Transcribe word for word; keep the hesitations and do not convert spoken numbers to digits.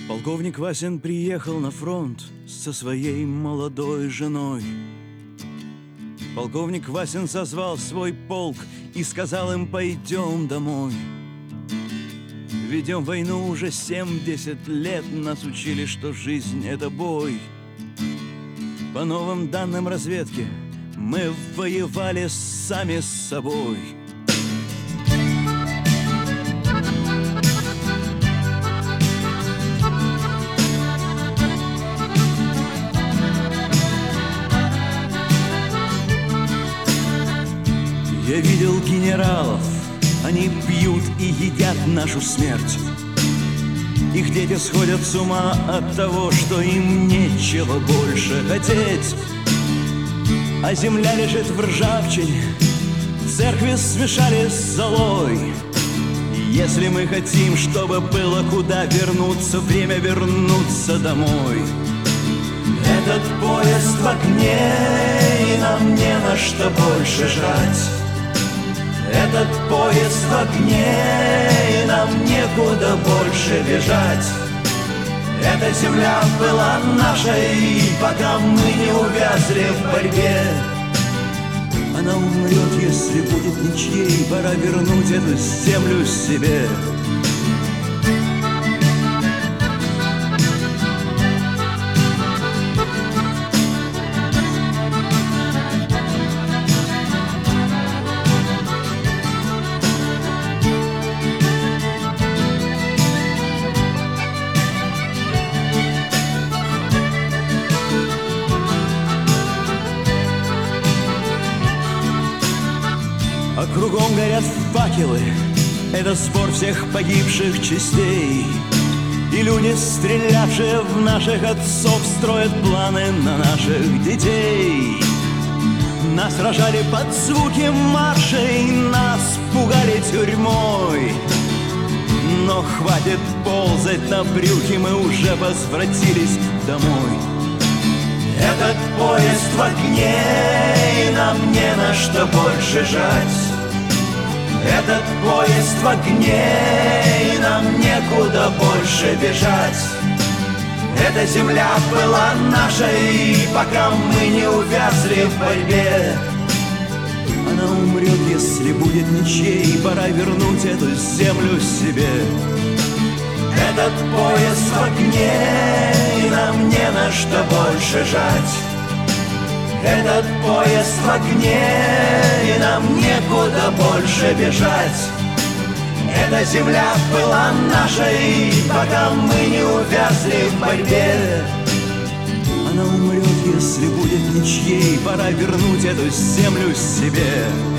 Полковник Васин приехал на фронт со своей молодой женой. Полковник Васин созвал свой полк и сказал им: пойдем домой. Ведем войну уже семьдесят лет, нас учили, что жизнь — это бой. По новым данным разведки мы воевали сами с собой. Я видел генералов, они пьют и едят нашу смерть. Их дети сходят с ума от того, что им нечего больше хотеть. А земля лежит в ржавчине, церкви смешали с золой. Если мы хотим, чтобы было куда вернуться, время вернуться домой. Этот поезд в огне, и нам не на что больше жать. Этот поезд в огне, и нам некуда больше бежать. Эта земля была нашей, пока мы не увязли в борьбе. Она умрет, если будет ничьей, пора вернуть эту землю себе. А кругом горят факелы, это сбор всех погибших частей. И люди, стрелявшие в наших отцов, строят планы на наших детей. Нас рожали под звуки маршей, нас пугали тюрьмой. Но хватит ползать на брюхе, мы уже возвратились домой. Этот поезд в огне, и нам не на что больше жать. Этот поезд в огне, и нам некуда больше бежать. Эта земля была нашей, пока мы не увязли в борьбе. Она умрет, если будет ничьей, пора вернуть эту землю себе. Этот поезд в огне, и нам не на что больше жать. Этот поезд в огне, и нам некуда больше бежать. Эта земля была нашей, пока мы не увязли в борьбе. Она умрет, если будет ничьей, пора вернуть эту землю себе.